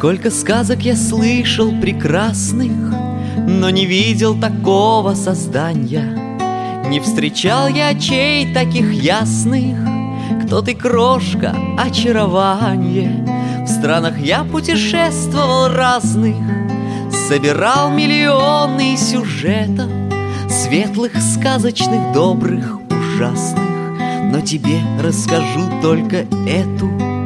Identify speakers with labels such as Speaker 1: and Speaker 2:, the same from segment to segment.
Speaker 1: Сколько сказок я слышал прекрасных, но не видел такого создания. Не встречал я очей таких ясных. Кто ты, крошка, очарование? В странах я путешествовал разных, собирал миллионы сюжетов, светлых, сказочных, добрых, ужасных. Но тебе расскажу только эту.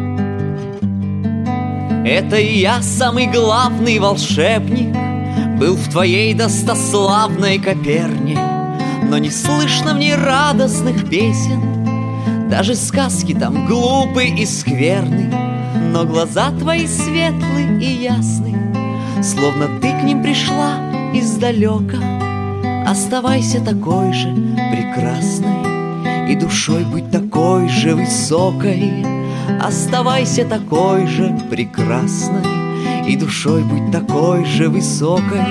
Speaker 1: Это и я, самый главный волшебник, был в твоей достославной Коперне. Но не слышно мне радостных песен, даже сказки там глупы и скверны. Но глаза твои светлы и ясны, словно ты к ним пришла издалека. Оставайся такой же прекрасной, и душой будь такой же высокой. Оставайся такой же прекрасной, и душой будь такой же высокой.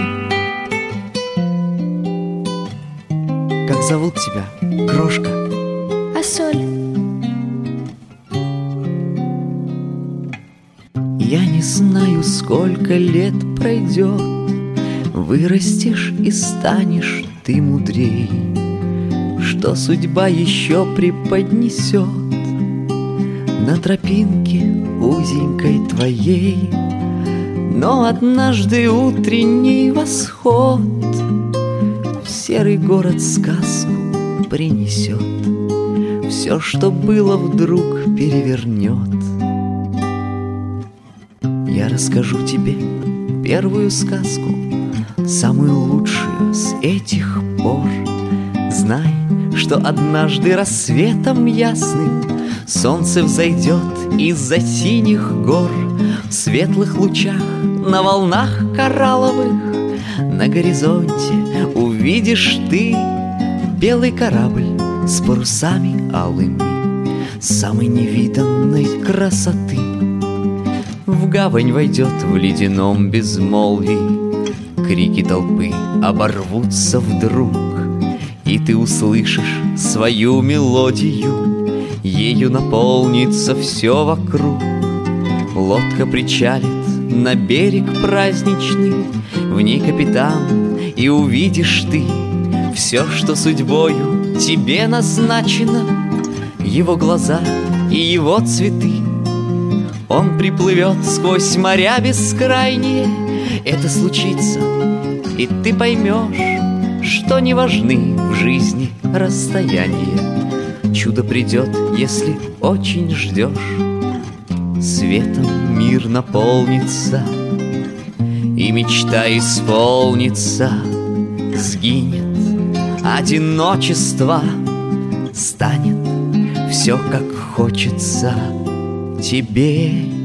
Speaker 1: Как зовут тебя, крошка?
Speaker 2: Ассоль.
Speaker 1: Я не знаю, сколько лет пройдет, вырастешь и станешь ты мудрей, что судьба еще преподнесет на тропинке узенькой твоей. Но однажды утренний восход в серый город сказку принесет, все, что было, вдруг перевернет. Я расскажу тебе первую сказку, самую лучшую с этих пор. Знай, что однажды рассветом ясным солнце взойдет из-за синих гор. В светлых лучах, на волнах коралловых, на горизонте увидишь ты белый корабль с парусами алыми, самой невиданной красоты. В гавань войдет в ледяном безмолвии, крики толпы оборвутся вдруг, и ты услышишь свою мелодию, ею наполнится все вокруг. Лодка причалит на берег праздничный, в ней капитан, и увидишь ты все, что судьбою тебе назначено. Его глаза и его цветы. Он приплывет сквозь моря бескрайние. Это случится, и ты поймешь, что не важны в жизни расстояния. Чудо придет, если очень ждешь. Светом мир наполнится, и мечта исполнится. Сгинет одиночество, станет все, как хочется тебе.